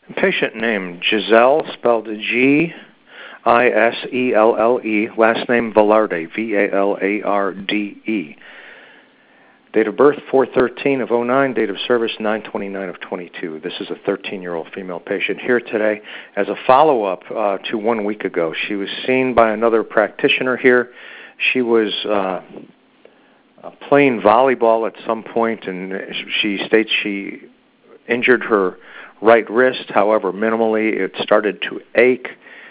Patient name, Giselle, spelled G-I-S-E-L-L-E, last name Valarde, V-A-L-A-R-D-E. Date of birth, 4/13 of 09, date of service, 9/29 of 22. This is a 13-year-old female patient here today as a follow-up to 1 week ago. She was seen by another practitioner here. She was playing volleyball at some point, and she states she injured her right wrist. However, minimally, it started to ache.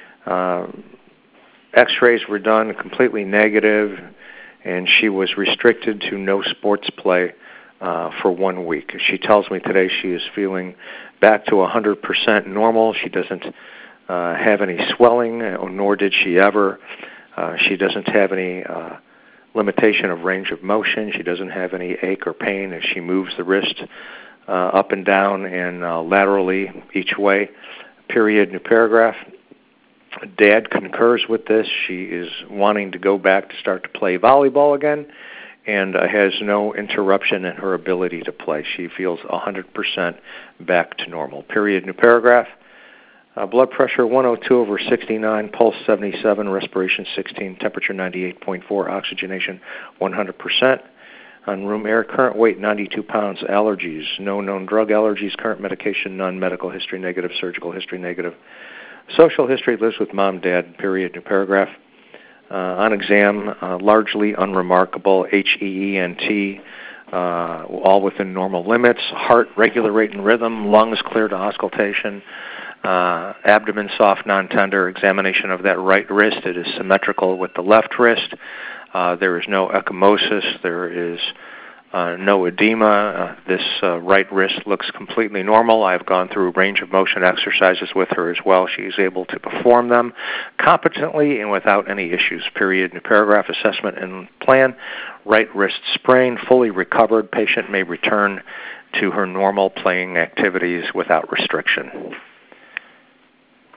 X-rays were done, completely negative, and she was restricted to no sports play for 1 week. She tells me today she is feeling back to 100% normal. She doesn't have any swelling, nor did she ever. She doesn't have any limitation of range of motion. She doesn't have any ache or pain as she moves the wrist up and down and laterally each way. Period, new paragraph. Dad concurs with this. She is wanting to go back to start to play volleyball again and has no interruption in her ability to play. She feels 100% back to normal. Period, new paragraph. Blood pressure 102/69, pulse 77, respiration 16, temperature 98.4, oxygenation 100%. On room air, current weight 92 pounds, allergies, no known drug allergies, current medication none, medical history negative, surgical history negative. Social history, lives with mom, dad, period, new paragraph. On exam, largely unremarkable, HEENT, all within normal limits, heart regular rate and rhythm, lungs clear to auscultation, abdomen soft, non-tender, examination of that right wrist, it is symmetrical with the left wrist. There is no ecchymosis. There is no edema. This right wrist looks completely normal. I've gone through range of motion exercises with her as well. She is able to perform them competently and without any issues. Period. New paragraph, assessment and plan. Right wrist sprain, fully recovered. Patient may return to her normal playing activities without restriction.